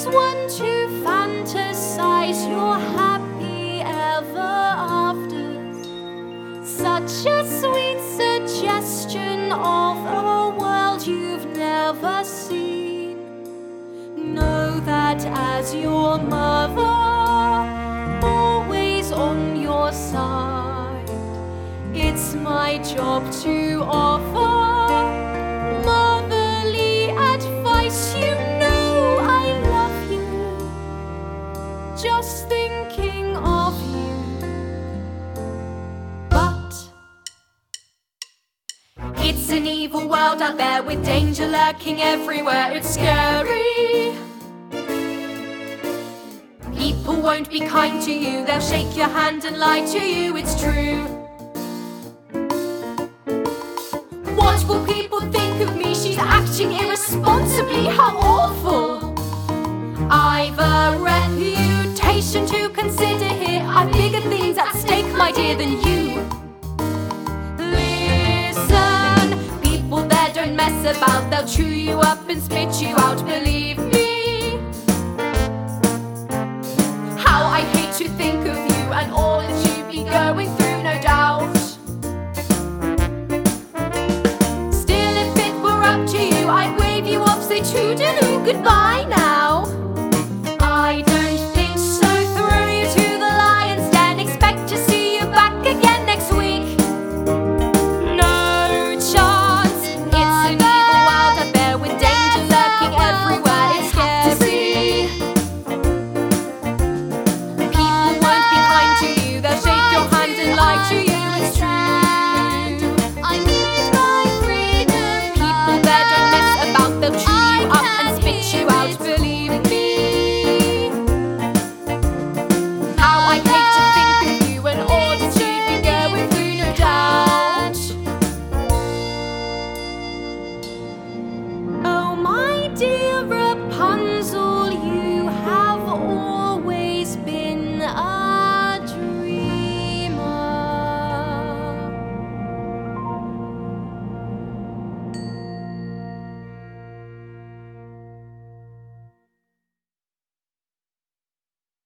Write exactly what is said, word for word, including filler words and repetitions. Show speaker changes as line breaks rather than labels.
always one to fantasize your happy ever afters. Such a sweet suggestion of a world you've never seen. Know that as your mother, always on your side, it's my job to offer motherly advice. You know I love you, just thinking of you. But it's an evil world out there with danger lurking everywhere. It's scary. People won't be kind to you, they'll shake your hand and lie to you, it's true. What will people think of me? She's acting irresponsibly, how awful. I've a reputation to consider here. I've bigger things at stake, my dear, than you. Listen, people there don't mess about. They'll chew you up and spit you out, believe me. How I hate to think of you and all that you be going through, no doubt. Still, if it were up to you, I'd wave you off, say toodaloo, goodbye now.